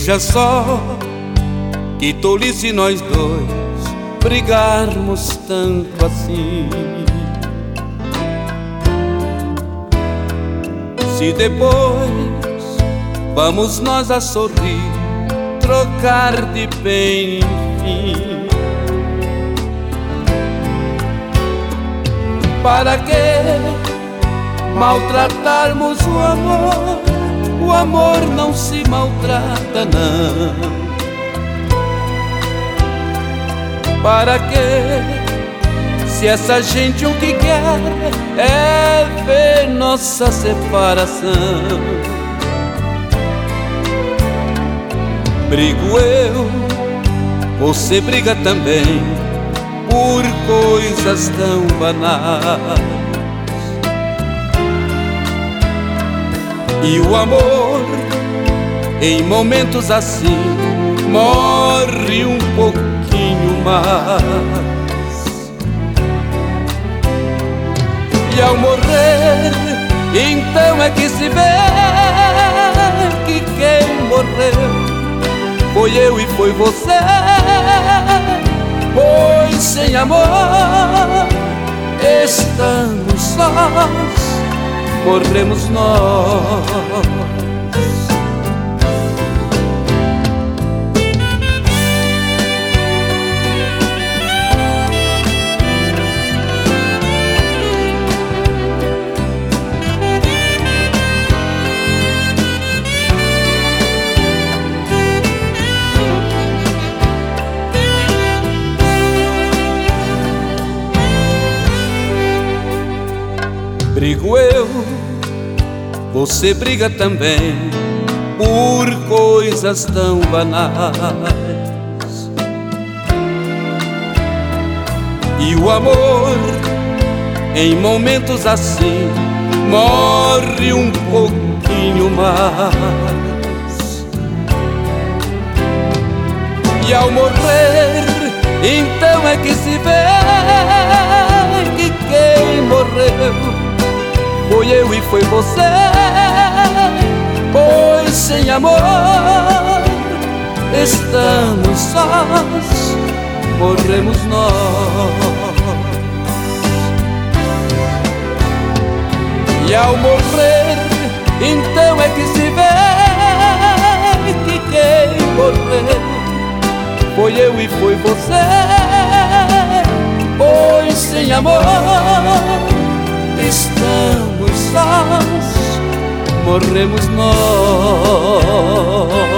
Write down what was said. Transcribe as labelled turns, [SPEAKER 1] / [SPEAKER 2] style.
[SPEAKER 1] Veja só que tolice nós dois brigarmos tanto assim. Se depois vamos nós a sorrir, trocar de bem, enfim, para que maltratarmos o amor? O amor não se maltrata, não. Para que, se essa gente o que quer é ver nossa separação? Brigo eu, você briga também, por coisas tão banais. E o amor, em momentos assim, morre um pouquinho mais. E ao morrer, então é que se vê que quem morreu foi eu e foi você. Pois sem amor estamos sós, morremos nós. Brigo eu, você briga também, por coisas tão banais. E o amor, em momentos assim, morre um pouquinho mais. E ao morrer, então é que se vê que quem morreu foi eu e foi você. Pois sem amor estamos sós, morremos nós. E ao morrer, então é que se vê que quem morreu foi eu e foi você. Pois sem amor estamos sós, morremos nós.